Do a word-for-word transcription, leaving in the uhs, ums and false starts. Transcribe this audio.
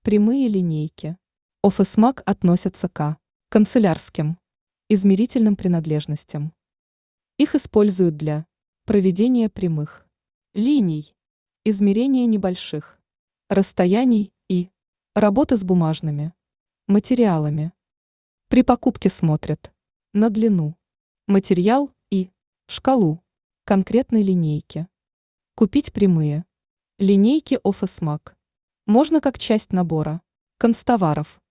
Прямые линейки. Офисмаг относятся к канцелярским измерительным принадлежностям. Их используют для проведения прямых линий, измерения небольших расстояний и работы с бумажными материалами. При покупке смотрят на длину, материал и шкалу конкретной линейки. Купить прямые линейки Офисмаг можно как часть набора канцтоваров.